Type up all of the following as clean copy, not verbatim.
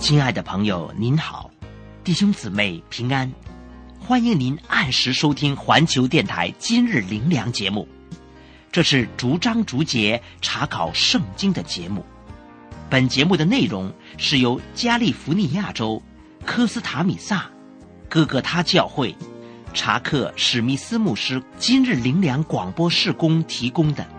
亲爱的朋友您好，弟兄姊妹平安，欢迎您按时收听环球电台今日灵粮节目。这是逐章逐节查考圣经的节目。本节目的内容是由加利福尼亚州科斯塔米萨哥哥他教会查克史密斯牧师今日灵粮广播事工提供的。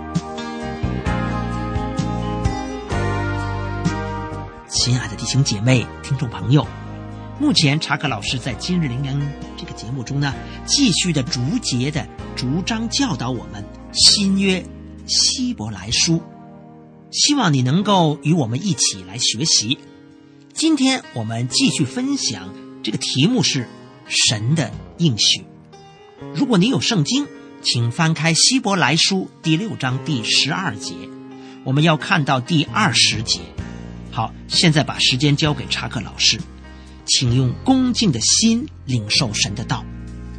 亲爱的弟兄姐妹、听众朋友，目前查克老师在今日灵粮这个节目中呢，继续的逐节的逐章教导我们新约希伯来书，希望你能够与我们一起来学习。今天我们继续分享这个题目是神的应许。如果你有圣经，请翻开希伯来书第6章第12节，我们要看到第20节。好，现在把时间交给查克老师，请用恭敬的心领受神的道。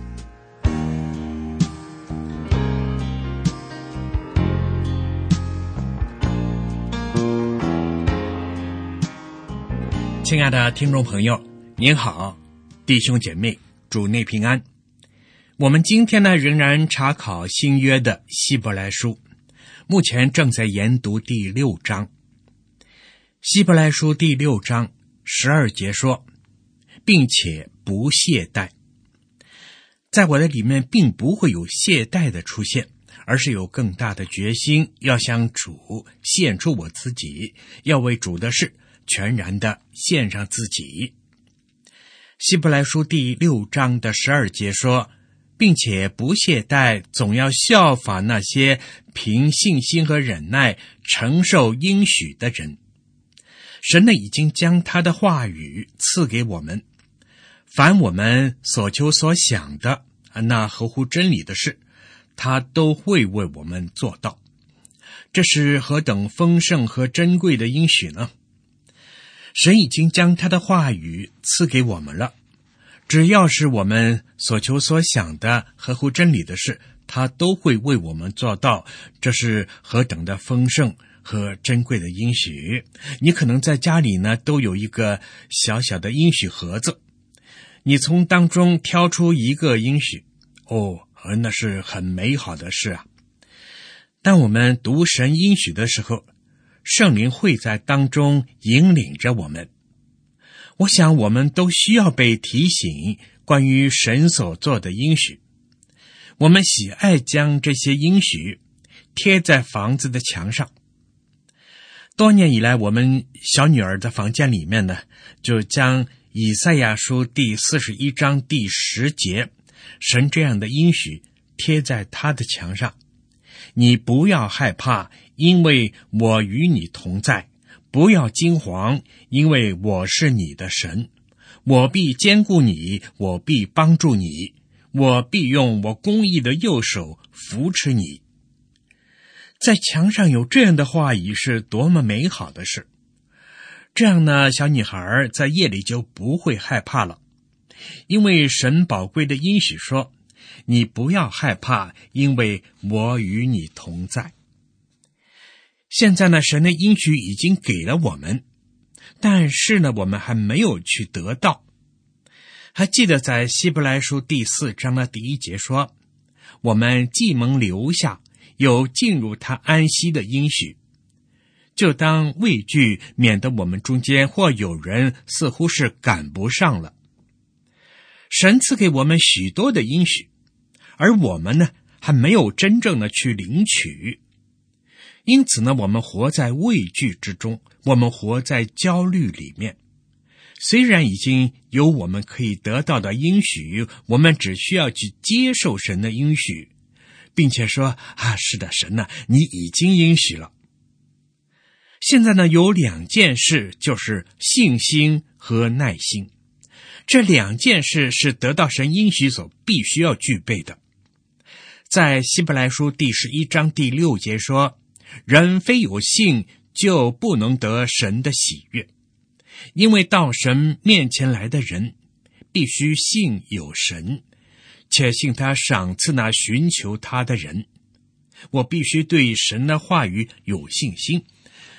亲爱的听众朋友，您好，弟兄姐妹，主内平安。我们今天呢，仍然查考新约的希伯来书，目前正在研读第6章。希伯来书第6章12节说，并且不懈怠。在我的里面并不会有懈怠的出现，而是有更大的决心，要向主献出我自己，要为主的事全然的献上自己。希伯来书第6章的12节说，并且不懈怠，总要效法那些凭信心和忍耐承受应许的人。神呢，已经将他的话语赐给我们，凡我们所求所想的，那合乎真理的事，他都会为我们做到。这是何等丰盛和珍贵的应许呢？神已经将他的话语赐给我们了，只要是我们所求所想的合乎真理的事，他都会为我们做到。这是何等的丰盛和珍贵的应许。你可能在家里呢，都有一个小小的应许盒子，你从当中挑出一个应许，那是很美好的事啊。当我们读神应许的时候，圣灵会在当中引领着我们。我想我们都需要被提醒关于神所做的应许。我们喜爱将这些应许贴在房子的墙上。多年以来，我们小女儿的房间里面呢，就将以赛亚书第41章第10节，神这样的应许贴在她的墙上。你不要害怕，因为我与你同在；不要惊惶，因为我是你的神。我必坚固你，我必帮助你，我必用我公义的右手扶持你。在墙上有这样的话语是多么美好的事。这样呢，小女孩在夜里就不会害怕了，因为神宝贵的应许说，你不要害怕，因为我与你同在。现在呢，神的应许已经给了我们，但是呢，我们还没有去得到。还记得在希伯来书第4章的第1节说，我们既蒙留下，有进入他安息的应许，就当畏惧，免得我们中间或有人似乎是赶不上了。神赐给我们许多的应许，而我们呢，还没有真正的去领取。因此呢，我们活在畏惧之中，我们活在焦虑里面。虽然已经有我们可以得到的应许，我们只需要去接受神的应许，并且说是的，神呢，你已经应许了。现在呢，有2件事，就是信心和耐心。这2件事是得到神应许所必须要具备的。在希伯来书第11章第6节说，人非有信就不能得神的喜悦，因为到神面前来的人必须信有神，且信他赏赐那寻求他的人。我必须对神的话语有信心。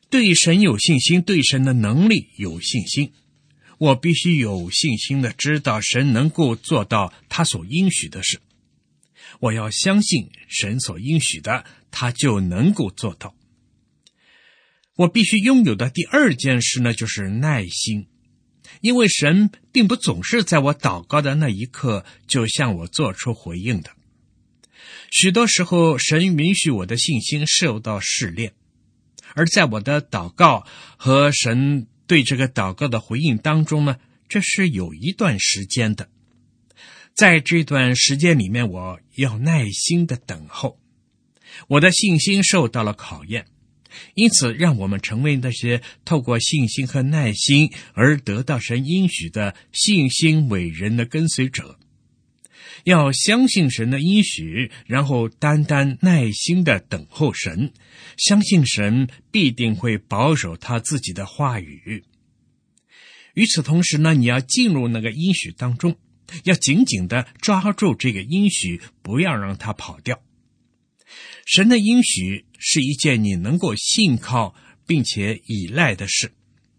对神有信心，对神的能力有信心。我必须有信心的知道神能够做到他所应许的事。我要相信神所应许的，他就能够做到。我必须拥有的第二件事呢，就是耐心。因为神并不总是在我祷告的那一刻就向我做出回应的。许多时候，神允许我的信心受到试炼，而在我的祷告和神对这个祷告的回应当中呢，这是有一段时间的。在这段时间里面，我要耐心的等候，我的信心受到了考验。因此让我们成为那些透过信心和耐心而得到神应许的信心伟人的跟随者。要相信神的应许，然后单单耐心的等候神，相信神必定会保守他自己的话语。与此同时呢，你要进入那个应许当中，要紧紧的抓住这个应许，不要让它跑掉。神的应许是一件你能够信靠并且依赖的事。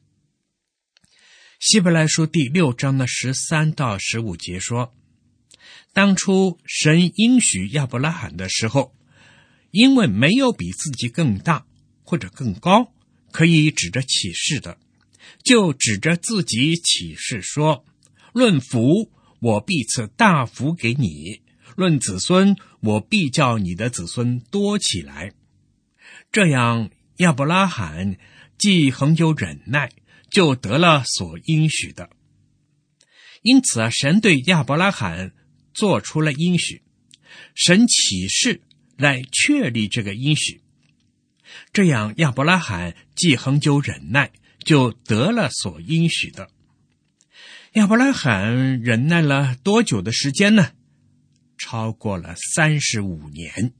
希伯来书第6章的13到15节说，当初神应许亚伯拉罕的时候，因为没有比自己更大或者更高可以指着启示的，就指着自己启示说，论福，我必赐大福给你，论子孙，我必叫你的子孙多起来。这样亚伯拉罕既恒久忍耐，就得了所应许的。因此神对亚伯拉罕做出了应许，神启示来确立这个应许。这样亚伯拉罕既恒久忍耐，就得了所应许的。亚伯拉罕忍耐了多久的时间呢？超过了35年。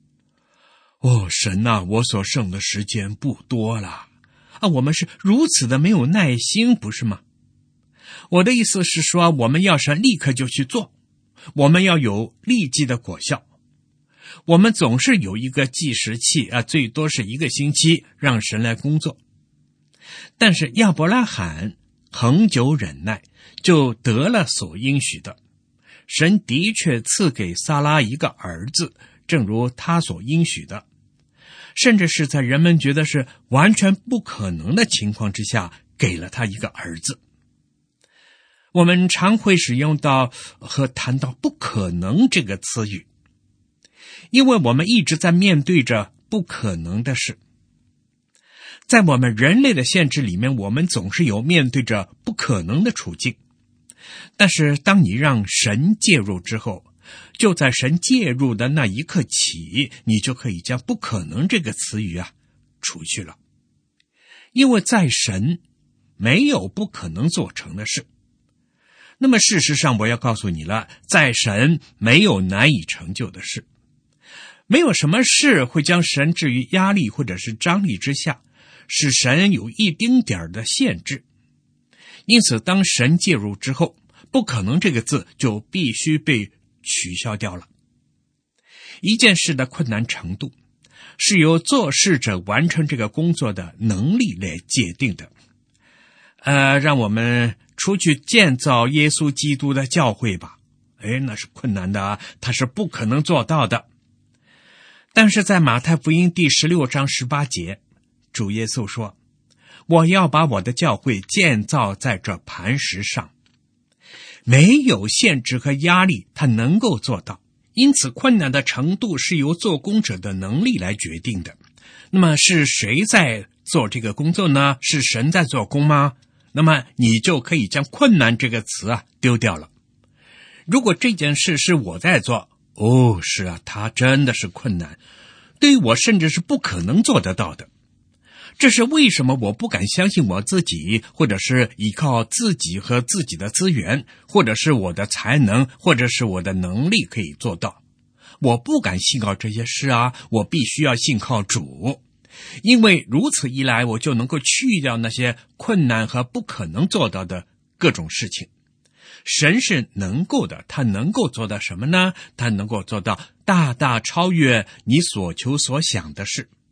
神啊，我所剩的时间不多了我们是如此的没有耐心，不是吗？我的意思是说，我们要是立刻就去做，我们要有立即的果效。我们总是有一个计时器最多是1个星期让神来工作。但是亚伯拉罕恒久忍耐，就得了所应许的。神的确赐给撒拉一个儿子，正如他所应许的，甚至是在人们觉得是完全不可能的情况之下，给了他一个儿子。我们常会使用到和谈到不可能这个词语，因为我们一直在面对着不可能的事。在我们人类的限制里面，我们总是有面对着不可能的处境。但是当你让神介入之后，就在神介入的那一刻起，你就可以将不可能这个词语除去了。因为在神没有不可能做成的事。那么事实上我要告诉你了，在神没有难以成就的事。没有什么事会将神置于压力或者是张力之下，使神有一丁点的限制。因此当神介入之后，不可能这个字就必须被取消掉了。一件事的困难程度是由做事者完成这个工作的能力来界定的。让我们出去建造耶稣基督的教会吧，那是困难的它是不可能做到的。但是在马太福音第16章18节，主耶稣说，我要把我的教会建造在这磐石上。没有限制和压力，他能够做到。因此困难的程度是由做工者的能力来决定的。那么是谁在做这个工作呢？是神在做工吗？那么你就可以将困难这个词丢掉了。如果这件事是我在做，是它真的是困难，对于我甚至是不可能做得到的。这是为什么我不敢相信我自己，或者是依靠自己和自己的资源，或者是我的才能，或者是我的能力可以做到。我不敢信靠这些事我必须要信靠主。因为如此一来，我就能够去掉那些困难和不可能做到的各种事情。神是能够的，他能够做到什么呢？他能够做到大大超越你所求所想的事。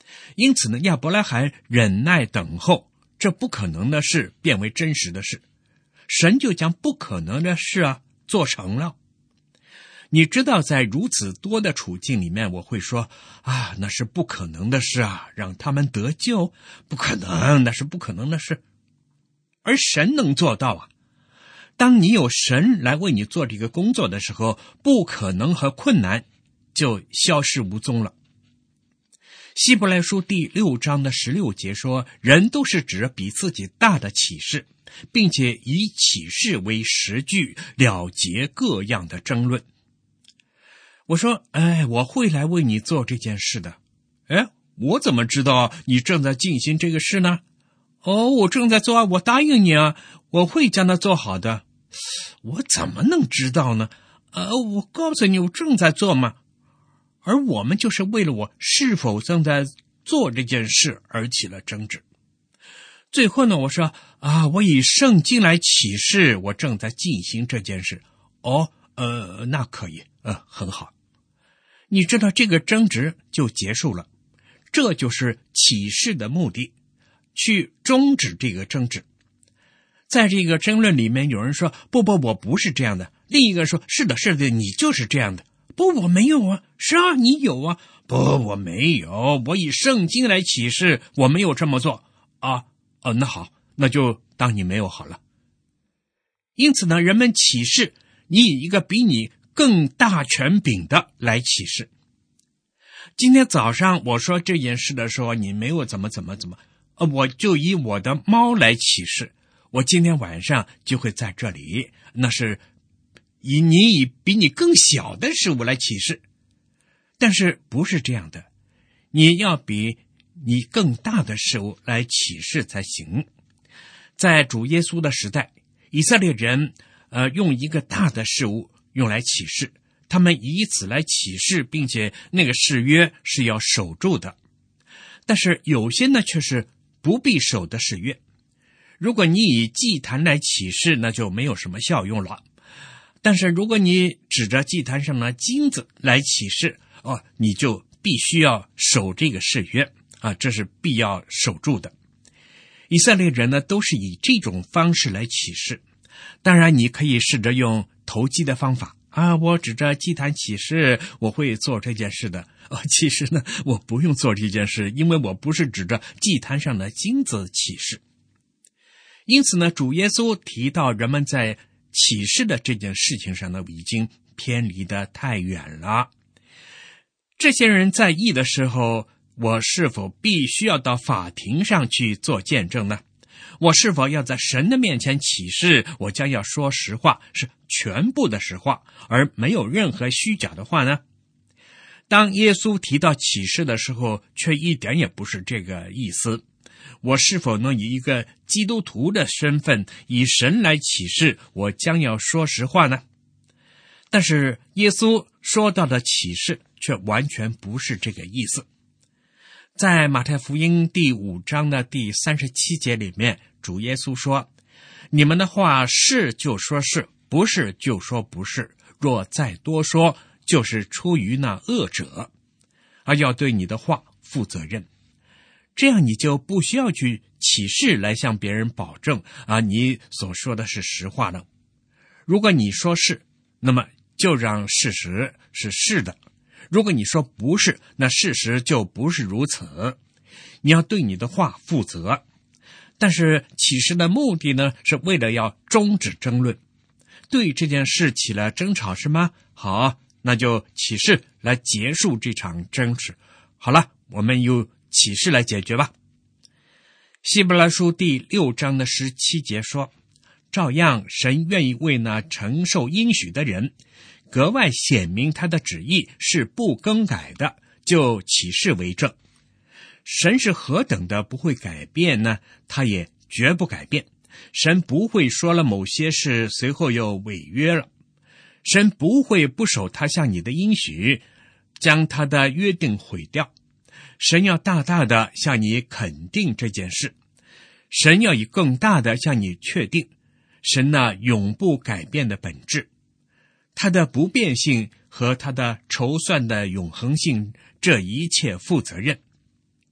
因此呢，亚伯拉罕忍耐等候，这不可能的事变为真实的事，神就将不可能的事做成了。你知道，在如此多的处境里面，我会说那是不可能的事让他们得救，不可能，那是不可能的事。而神能做到当你有神来为你做这个工作的时候，不可能和困难就消失无踪了。希伯来书第6章的16节说，人都是指比自己大的启示，并且以启示为实据，了结各样的争论。我说我会来为你做这件事的。我怎么知道你正在进行这个事呢？我正在做我答应你我会将它做好的。我怎么能知道呢？我告诉你，我正在做嘛。而我们就是为了我是否正在做这件事而起了争执。最后呢，我说我以圣经来启示我正在进行这件事。那可以，很好。你知道这个争执就结束了，这就是启示的目的，去终止这个争执。在这个争论里面，有人说不，我不是这样的，另一个说是的，你就是这样的。不，我没有是你有不，我没有，我以圣经来启示我没有这么做那好，那就当你没有好了。因此呢，人们启示你以一个比你更大权柄的来启示。今天早上我说这件事的时候，你没有怎么我就以我的猫来启示，我今天晚上就会在这里，那是以比你更小的事物来启示。但是不是这样的，你要比你更大的事物来启示才行。在主耶稣的时代，以色列人用一个大的事物用来启示，他们以此来启示，并且那个誓约是要守住的。但是有些呢却是不必守的誓约。如果你以祭坛来启示，那就没有什么效用了。但是如果你指着祭坛上的金子来启示，你就必须要守这个誓约这是必要守住的。以色列人呢都是以这种方式来启示。当然你可以试着用投机的方法我指着祭坛启示我会做这件事的。其实呢我不用做这件事，因为我不是指着祭坛上的金子启示。因此呢，主耶稣提到人们在启示的这件事情上呢已经偏离得太远了。这些人在意的时候，我是否必须要到法庭上去做见证呢？我是否要在神的面前启示我将要说实话，是全部的实话，而没有任何虚假的话呢？当耶稣提到启示的时候，却一点也不是这个意思。我是否能以一个基督徒的身份，以神来启示我将要说实话呢？但是耶稣说到的启示却完全不是这个意思。在马太福音第5章的第37节里面，主耶稣说，你们的话是就说是，不是就说不是，若再多说，就是出于那恶者，而要对你的话负责任。这样你就不需要去启示来向别人保证你所说的是实话了。如果你说是，那么就让事实是是的；如果你说不是，那事实就不是如此。你要对你的话负责。但是启示的目的呢，是为了要终止争论。对这件事起了争吵是吗？好，那就启示来结束这场争执。好了，我们用启示来解决吧。希伯来书第6章的17节说，照样神愿意为那承受应许的人格外显明他的旨意是不更改的，就启示为证。神是何等的不会改变呢？他也绝不改变。神不会说了某些事随后又违约了。神不会不守他向你的应许，将他的约定毁掉。神要大大的向你肯定这件事，神要以更大的向你确定神那永不改变的本质，他的不变性和他的筹算的永恒性，这一切负责任。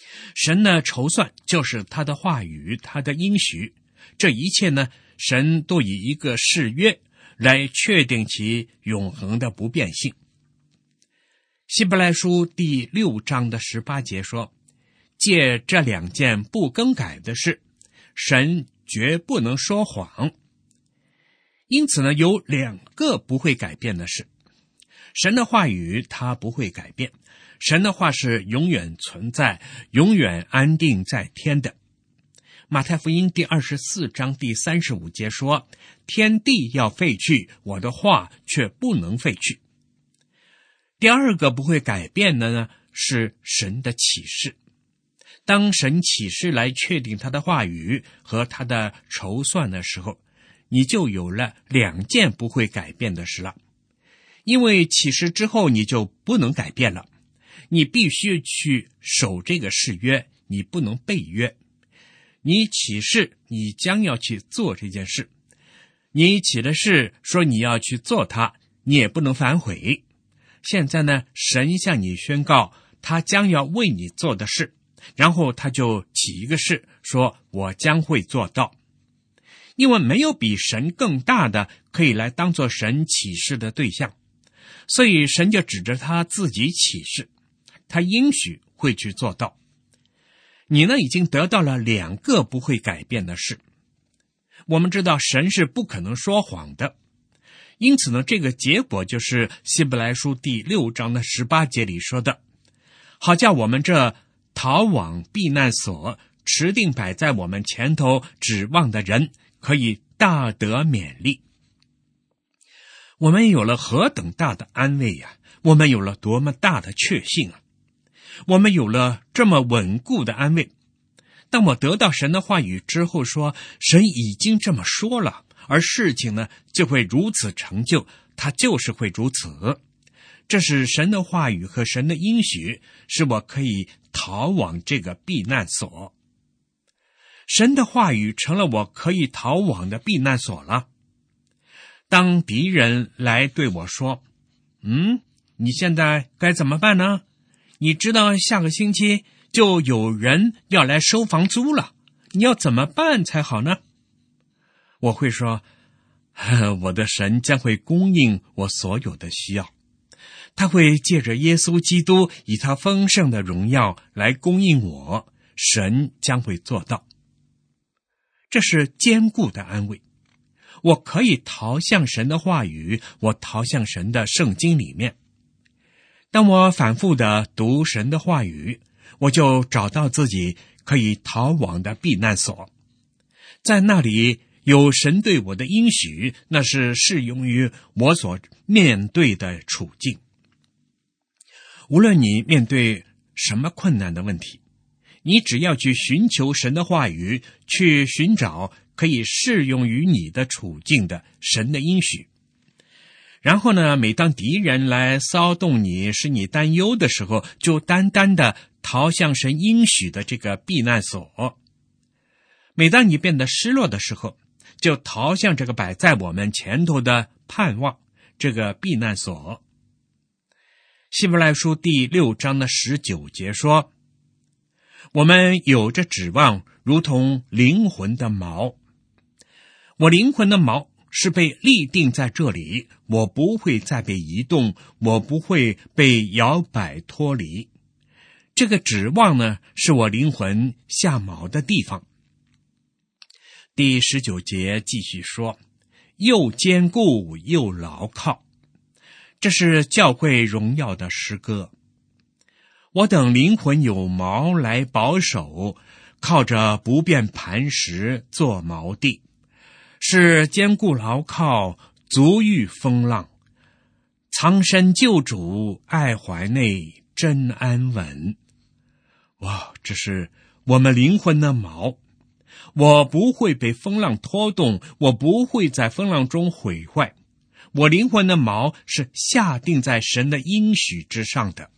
神的筹算就是他的话语，他的应许，这一切呢，神都以一个誓约来确定其永恒的不变性。希伯来书第6章的18节说，借这2件不更改的事，神绝不能说谎。因此呢，有2个不会改变的事。神的话语它不会改变，神的话是永远存在，永远安定在天的。马太福音第24章第35节说，天地要废去，我的话却不能废去。第2个不会改变的呢，是神的启示。当神启示来确定他的话语和他的筹算的时候，你就有了2件不会改变的事了。因为启示之后你就不能改变了，你必须去守这个誓约，你不能背约。你启示你将要去做这件事，你起了誓说你要去做它，你也不能反悔。现在呢，神向你宣告他将要为你做的事，然后他就起一个誓说我将会做到。因为没有比神更大的可以来当作神启示的对象，所以神就指着他自己启示，他应许会去做到。你呢，已经得到了2个不会改变的事。我们知道神是不可能说谎的，因此呢，这个结果就是希伯来书第6章的18节里说的，好叫我们这逃往避难所，持定摆在我们前头指望的人，可以大得勉励。我们有了何等大的安慰呀！我们有了多么大的确信啊！我们有了这么稳固的安慰。当我得到神的话语之后说，神已经这么说了，而事情呢就会如此成就，它就是会如此。这是神的话语和神的应许，使我可以逃往这个避难所。神的话语成了我可以逃往的避难所了。当敌人来对我说，你现在该怎么办呢？你知道下个星期就有人要来收房租了，你要怎么办才好呢？我会说，我的神将会供应我所有的需要，他会借着耶稣基督以他丰盛的荣耀来供应我，神将会做到。这是坚固的安慰。我可以逃向神的话语，我逃向神的圣经里面。当我反复的读神的话语，我就找到自己可以逃往的避难所。在那里有神对我的应许，那是适用于我所面对的处境。无论你面对什么困难的问题，你只要去寻求神的话语，去寻找可以适用于你的处境的神的应许。然后呢，每当敌人来骚动你，使你担忧的时候，就单单的逃向神应许的这个避难所。每当你变得失落的时候，就逃向这个摆在我们前头的盼望，这个避难所。希伯来书第6章的19节说，我们有着指望，如同灵魂的锚。我灵魂的锚是被立定在这里，我不会再被移动，我不会被摇摆脱离。这个指望呢，是我灵魂下锚的地方。第19节继续说，又坚固又牢靠。这是教会荣耀的诗歌。我等灵魂有锚来保守，靠着不变磐石做锚地，是坚固牢靠，足御风浪。藏身救主，爱怀内，真安稳。哇，这是我们灵魂的锚。我不会被风浪拖动，我不会在风浪中毁坏。我灵魂的锚是下定在神的应许之上的。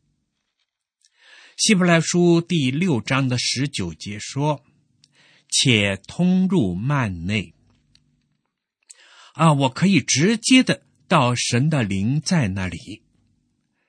希伯来书第6章的19节说，且通入幔内。我可以直接的到神的灵在那里。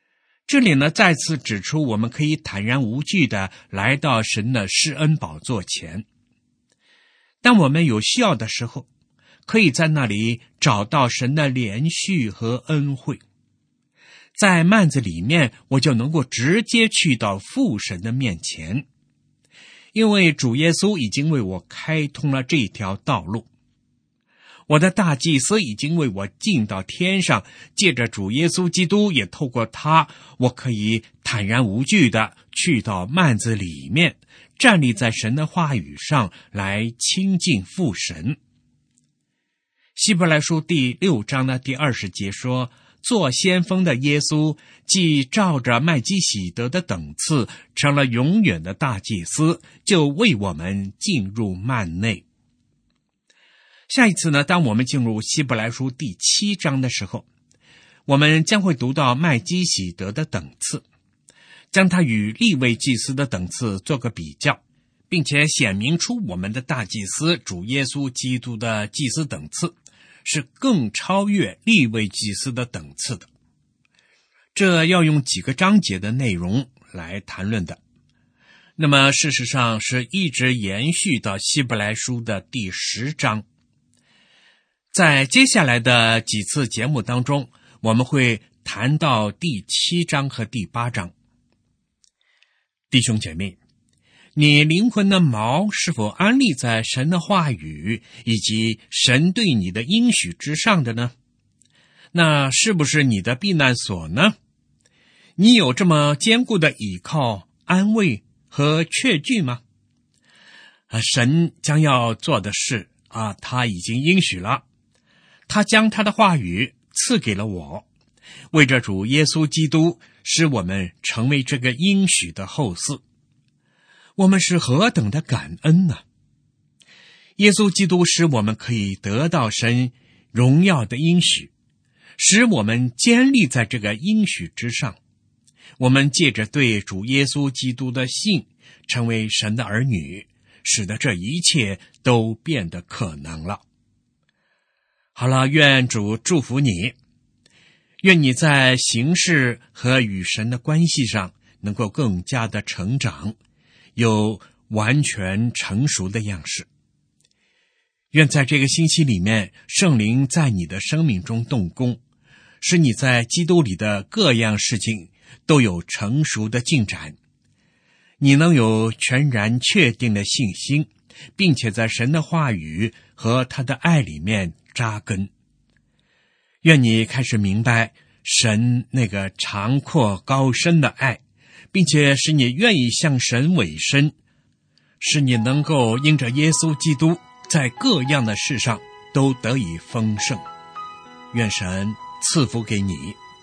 这里呢，再次指出我们可以坦然无惧地来到神的施恩宝座前。当我们有需要的时候，可以在那里找到神的怜恤和恩惠。在幔子里面，我就能够直接去到父神的面前，因为主耶稣已经为我开通了这条道路。我的大祭司已经为我进到天上，借着主耶稣基督，也透过他，我可以坦然无惧地去到幔子里面，站立在神的话语上来亲近父神。希伯来书第6章的第20节说，做先锋的耶稣既照着麦基洗德的等次成了永远的大祭司，就为我们进入幔内。下一次呢，当我们进入希伯来书第7章的时候，我们将会读到麦基洗德的等次，将它与利未祭司的等次做个比较，并且显明出我们的大祭司主耶稣基督的祭司等次是更超越利未祭司的等次的。这要用几个章节的内容来谈论的。那么事实上是一直延续到希伯来书的第10章。在接下来的几次节目当中，我们会谈到第7章和第8章。弟兄姐妹，你灵魂的锚是否安立在神的话语以及神对你的应许之上的呢？那是不是你的避难所呢？你有这么坚固的倚靠、安慰和确据吗？神将要做的事他已经应许了，他将他的话语赐给了我，为着主耶稣基督，使我们成为这个应许的后嗣。我们是何等的感恩呢？耶稣基督使我们可以得到神荣耀的应许，使我们坚立在这个应许之上。我们借着对主耶稣基督的信，成为神的儿女，使得这一切都变得可能了。好了，愿主祝福你，愿你在行事和与神的关系上能够更加的成长，有完全成熟的样式。愿在这个星期里面，圣灵在你的生命中动工，使你在基督里的各样事情都有成熟的进展。你能有全然确定的信心，并且在神的话语和他的爱里面扎根。愿你开始明白神那个长阔高深的爱，并且使你愿意向神委身，使你能够因着耶稣基督在各样的事上都得以丰盛。愿神赐福给你。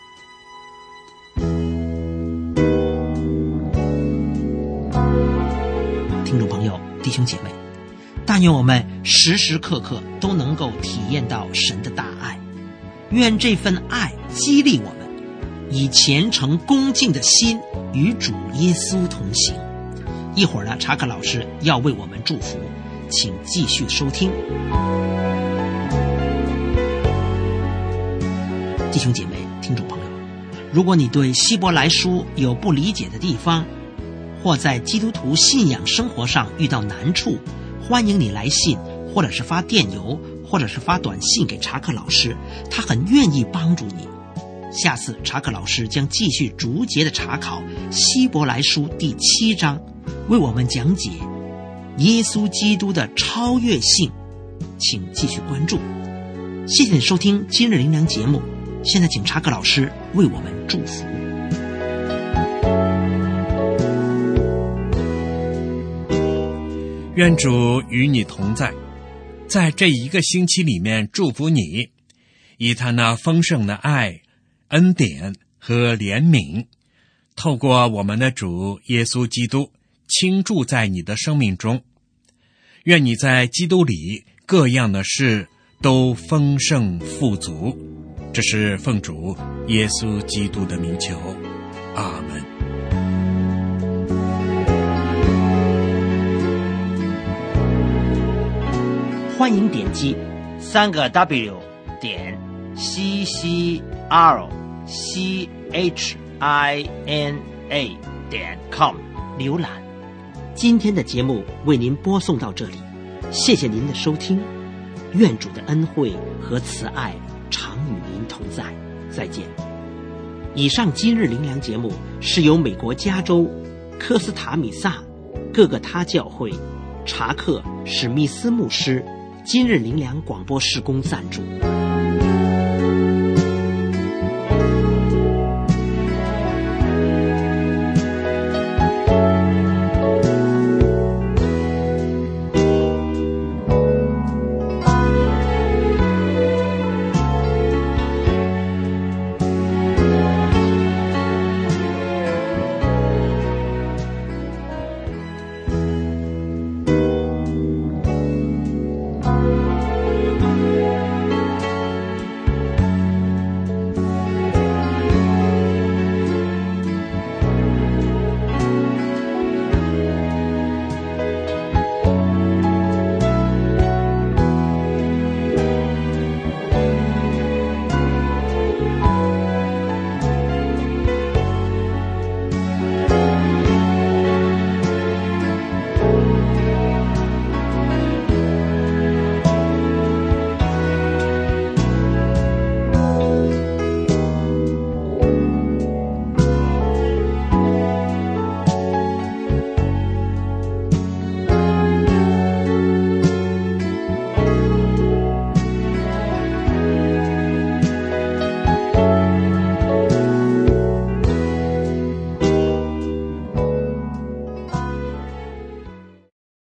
听众朋友，弟兄姐妹，但愿我们时时刻刻都能够体验到神的大爱，愿这份爱激励我们，以虔诚恭敬的心与主耶稣同行。一会儿呢，查克老师要为我们祝福，请继续收听。弟兄姐妹，听众朋友，如果你对希伯来书有不理解的地方，或在基督徒信仰生活上遇到难处，欢迎你来信，或者是发电邮，或者是发短信给查克老师，他很愿意帮助你。下次查克老师将继续逐节的查考希伯来书第7章，为我们讲解耶稣基督的超越性，请继续关注。谢谢你收听今日灵粮节目，现在请查克老师为我们祝福。 愿主与你同在，在这一个星期里面祝福你，以他那丰盛的爱、恩典和怜悯，透过我们的主耶稣基督倾注在你的生命中。愿你在基督里各样的事都丰盛富足，这是奉主耶稣基督的名求，阿门。 欢迎点击3W 点 CCRCHR INA.com 浏览。今天的节目为您播送到这里，谢谢您的收听，愿主的恩惠和慈爱常与您同在，再见。以上今日灵粮节目是由美国加州科斯塔米萨各个他教会查克史密斯牧师今日灵粮广播事工赞助。